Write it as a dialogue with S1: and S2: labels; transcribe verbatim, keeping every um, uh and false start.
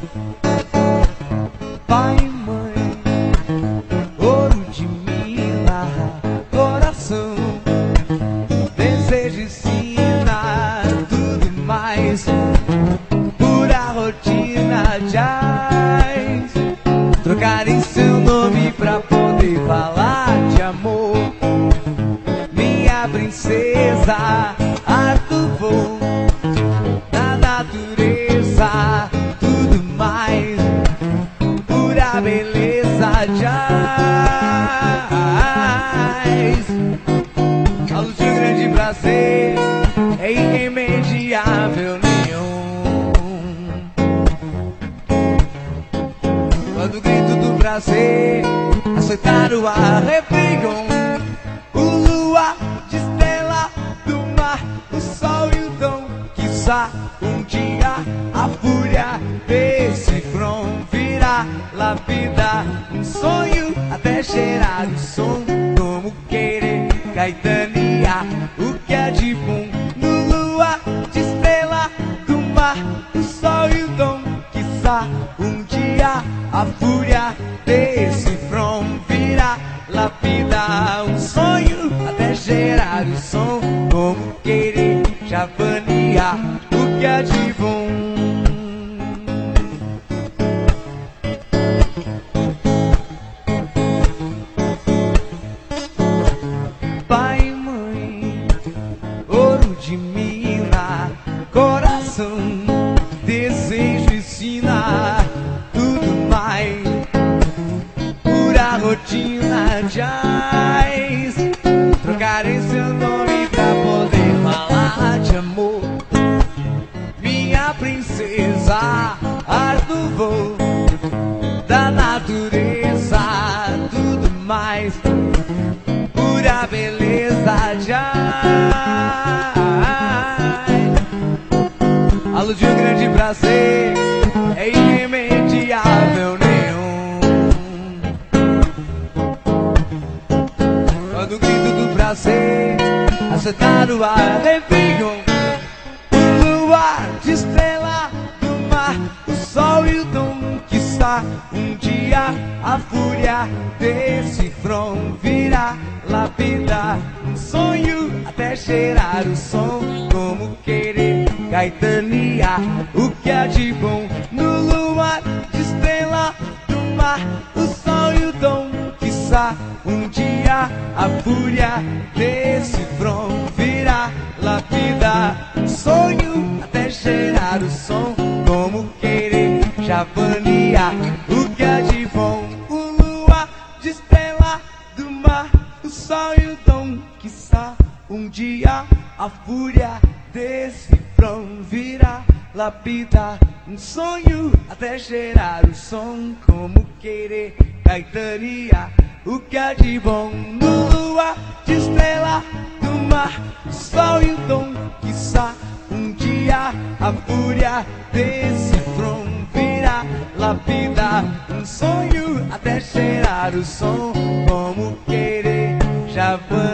S1: Pai e mãe, ouro de mina, coração, desejo ensina tudo mais. Pura rotina jaz, trocarem seu nome pra poder falar de amor. Minha princesa, alto voo da natureza, tudo mais. Pura beleza jaz, a luz de um grande prazer é irremediável nenhum. Quando o grito do prazer açoitar o arrepiam, o luar de estrela do mar, o sol e o dom, quiçá um dia a fúria desse front virá lapidar um sonho até cheirar o som. Como querer caetania o que é de bom no luar de estrela do mar, o sol e o dom, quiçá um dia a fúria desse front virá lapidar um sonho até gerar o som. Como querer javania o que é de bom. Pai e mãe, ouro de mina, coração, desejo ensina tudo mais. Pura rotina jaz, trocarem seu nome pra poder falar de amor. Minha princesa, ar do voo da natureza, tudo mais. Pura beleza jaz, a luz de um grande prazer é irremediável nenhum. Quando o grito do prazer acertar o arrepiam, o luar de estrela do mar, o sol e o dom, quiçá um dia a fúria desse front virá lapidar um sonho até cheirar o som. Como querer caetania o que há de bom no luar de estrela do mar, o sol e o dom, quiçá um dia a fúria desse front virá lapidar um sonho até cheirar o som. Como querer javania o que há de bom, o luar de estrela do mar, o sol e o dom, quiçá um dia a fúria desse front virá lapidar um sonho até cheirar o som. Como querer caetania o que há de bom no luar de estrela do mar, o sol e o dom, quiçá um dia a fúria desse front virá lapidar um sonho até cheirar o som. Como querer javania